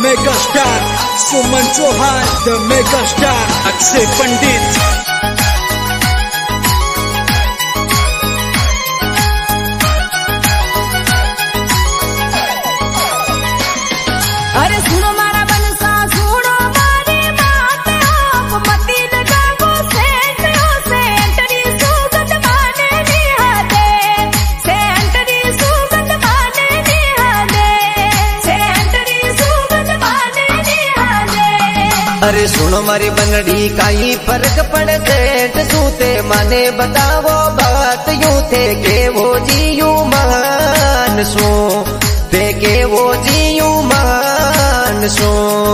Mega star Suman Chauhan, the mega star Akshay Pandit. अरे सुनो मारा बनसा, सुनो मारी बात, आप मती लगाओ सेंटरी सुगत माने निहादे, सेंटरी सुगत माने निहादे, सेंटरी सुगत माने निहादे। अरे सुनो मारी बनड़ी काई फर्क पड़ सेठ सूते माने बतावो बात यूं थे के वो जीयू मान सो थे के वो जीयू मान सो।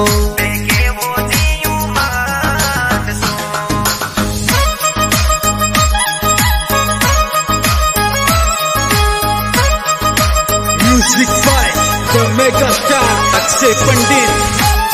Music by the mega star Akshay Pandit.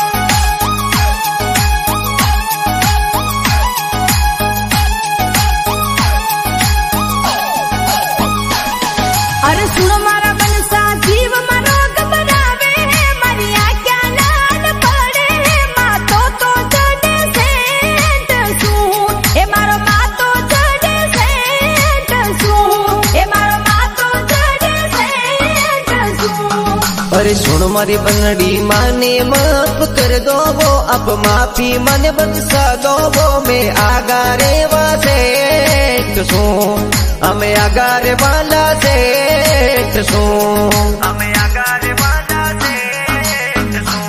अरे सुनो मारा बनसा, जीव मारो घबरावे, मारी आज्ञा नान पड़े, मातो तो चढ़े सेंट सूट, ए मारो मातो चढ़े सेंट सूट, ए मारो मातो चढ़े सेंट सूट। अरे सुनो मारी बनड़ी माने माफ कर दो वो अब माफी मन बख्शा दो वो मैं आगारे वासेठ सू हमें आगारे वाला सेठ सू हमें आगारे वाला सेठ सू।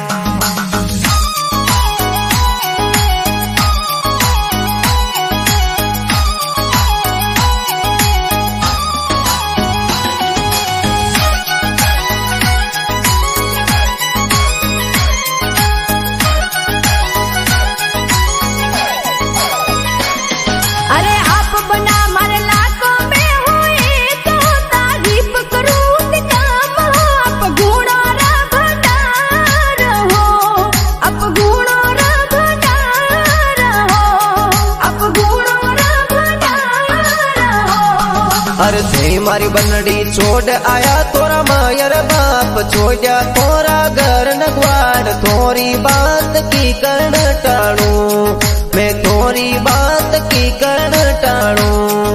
अरे आप बना मारे लाखों में हुई तो तारीफ करूं काम, आप गुणों रा भंडार हो, आप गुणों रा भंडार हो, आप गुणों रा भंडार हो। अरे थे मारी बनड़ी छोड़ आया तोरा मायर बाप, छोड़ा तोरा घर नगवार, थोरी बात की कर्ण टाणू मैं थोरी बात की कर्ण टाणू।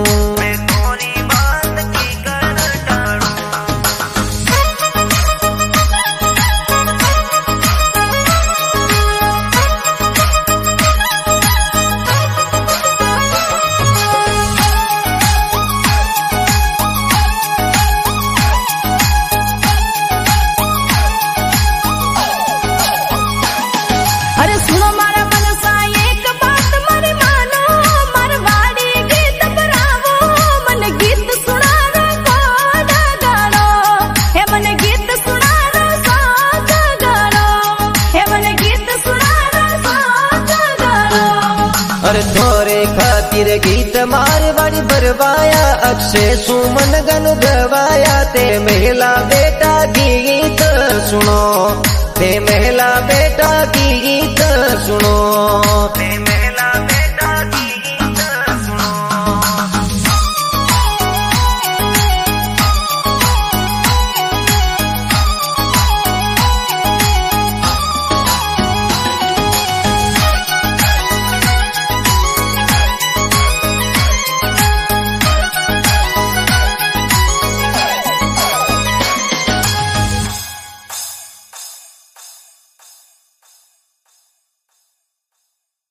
अरे सुनो मारा बनसा, एक बात मारी मानो, मारवाड़ी गीत बरावो, मन गीत सुनारो कोड़ा गानो, हे मन गीत सुनारो साथ गानो, हे मन गीत सुनारो साथ गानो। अरे थोरे खातिर गीत मारवाड़ी बरवाया, अक्षय सुमन गन गवाया, ते मेला बेटा गीत सुनो, ते मेला बेटा गीत सुनो, ते मेला